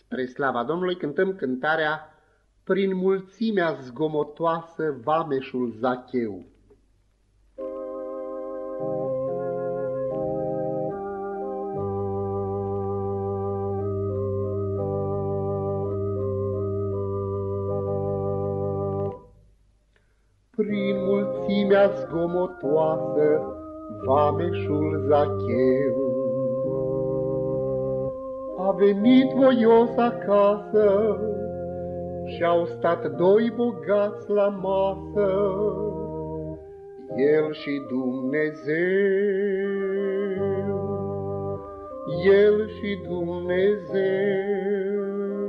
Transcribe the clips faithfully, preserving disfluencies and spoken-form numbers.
Spre slava Domnului cântăm cântarea Prin mulțimea zgomotoasă vameșul Zacheu. Prin mulțimea zgomotoasă vameșul Zacheu a venit voios acasă și-au stat doi bogați la masă, el și Dumnezeu, el și Dumnezeu.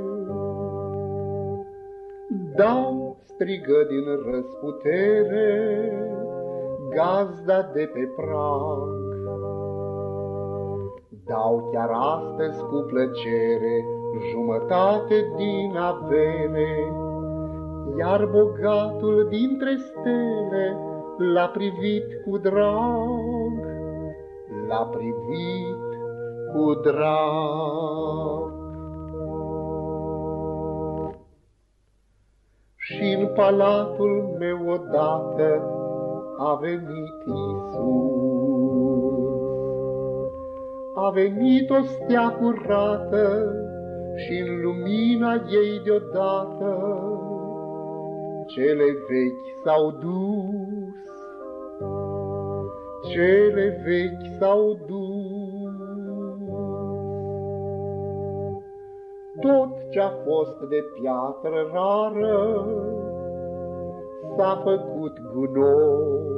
Dau, strigă din răsputere gazda de pe prag, dau chiar astăzi cu plăcere jumătate din avere, iar bogatul dintre stele l-a privit cu drag, l-a privit cu drag. Și-n palatul meu odată a venit Iisus, a venit o stea curată și-n lumina ei deodată cele vechi s-au dus, cele vechi s-au dus. Tot ce-a fost de piatră rară s-a făcut gunoi,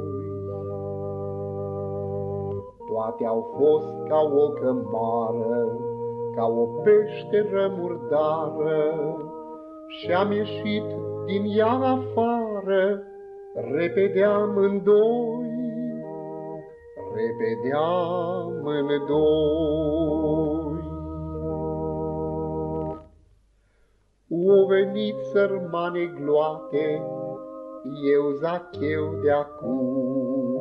toate au fost ca o cămară, ca o peșteră murdară, și-am ieșit din ea afară, repede amândoi, repede amândoi. O venit sărmane gloate, eu Zacheu de acum,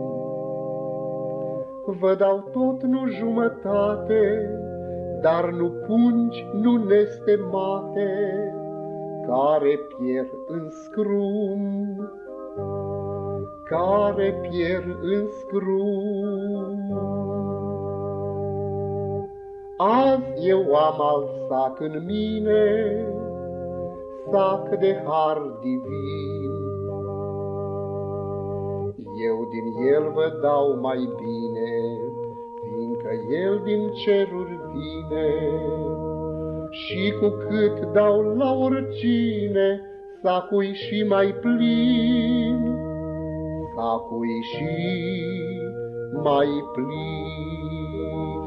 vă dau tot nu jumătate, dar nu pungi, nu nestemate, care pierd în scrum, care pierd în scrum. Azi eu am alt sac în mine, sac de har divin, eu din el vă dau mai bine, fiindcă el din ceruri vine. Și cu cât dau la oricine, sacul și mai plin, sacul și mai plin.